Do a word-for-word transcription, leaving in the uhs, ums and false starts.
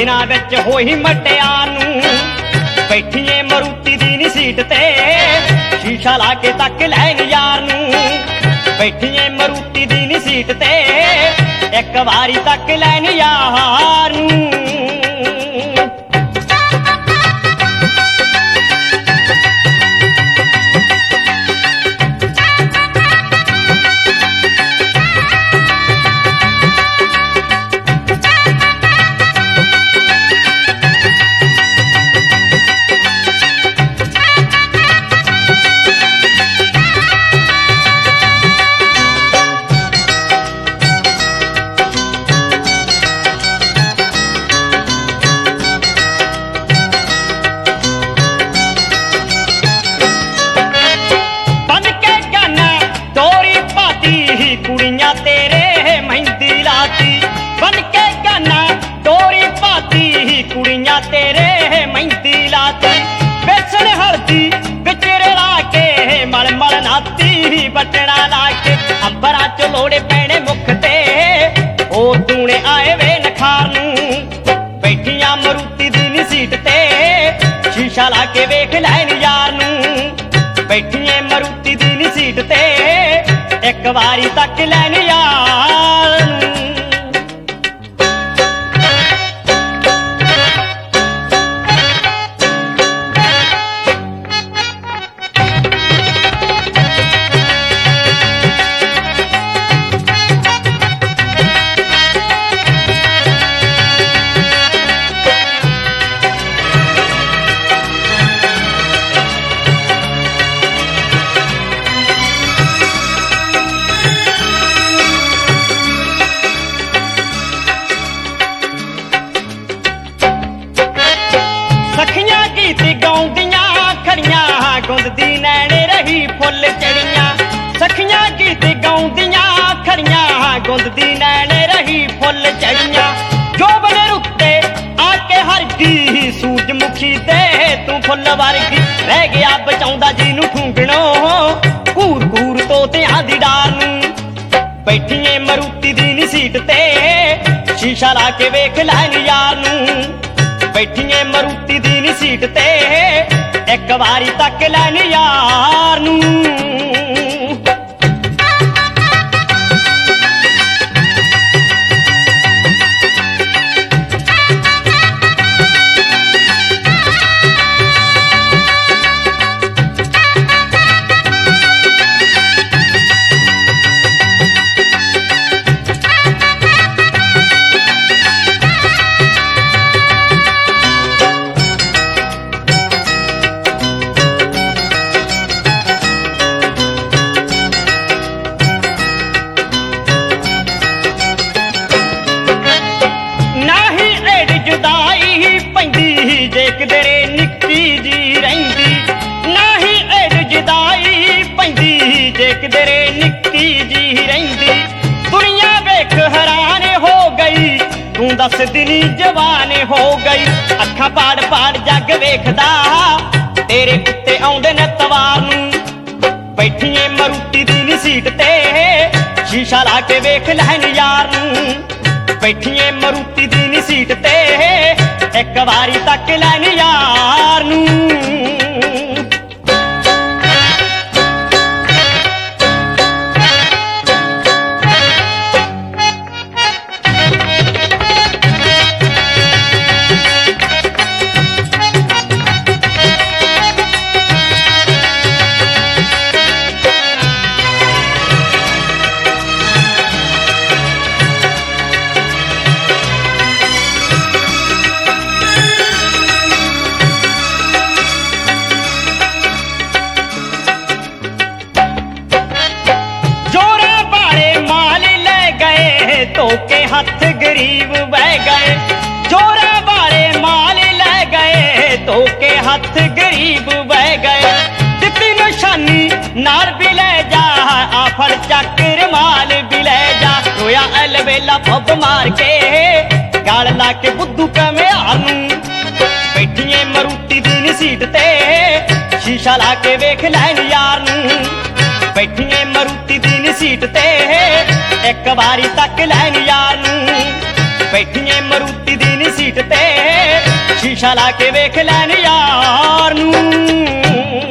दिनां विच होई मटियार नूं बैठीए मरूती दी नी सीट ते शीशा ला के तक लैन यार नूं बैठीए मरूती दी नी सीट ते एक बारी तक लैन यार नूं कुड़ियां तेरे मेहंदी लाती बन के गाना डोरी पाती कुड़ियां तेरे मेहंदी लाती बेसन हल्दी बिच रला के मल मल नाती बटना ला के अंबरा च लोड़े पैने मुख ते ओ तूने आए वे नखार नूं बैठियां मरूती दी नी सीट ते शीशा ला के वेख लैन यार नूं बैठिए मरूती दी नी सीट ते एक बारी तक लैन यार सखियां गीत गाउंदियां खड़ियां गुंददी नैने रही फुल चढ़ियां सखियां गीत गाउंदियां खड़ियां गुंददी नैने रही फुल चढ़ियां जोबन रुत्ते आके हरदी सूरजमुखी ते तू फुल वर्गी रह गया बचाउंदा जीनू ठूंगणो कूर कूर तोतियां दी डार नूं बैठीए मरूती दी नी सीट ते शीशा ला के वेख लैन यार नूं बैठीए मरूती दी नी सीट ते एक बारी तक लैन यार नूं जे किधरे निक्की जी रहिंदी नाही एड जुदाई पैंदी जे किधरे निक्की जी रहिंदी दुनिया वेख हैरान हो गई तू दस दिनी जवान हो गई अखां पाड़ पाड़ जग वेखदा तेरे उत्ते आउंदे ने तवार नूं बैठीए मरूती दी नी सीट ते शीशा ला के वेख लैन यार नूं बैठीए मरूती दी नी सीट ते एक बारी तक लैन यार नूं तो के हाथ गरीब बह गए जोरा वाले माल ले गए तो के हाथ गरीब बह गए दित्ती निशानी नाल भी ले जा आफड़ चक्कर माल भी ले जा रोया अलवेला पब मार के गाल ला के बुद्धू कमे आनू बैठिए मरूती दी नी सीट ते शीशा ला के वेख लैन यार नूं बैठिए मरूती दी नी सीट ते एक बारी तक लैन यार नूं बैठिए मरूती दी नी सीट ते शीशा ला के वेख लैन यार नू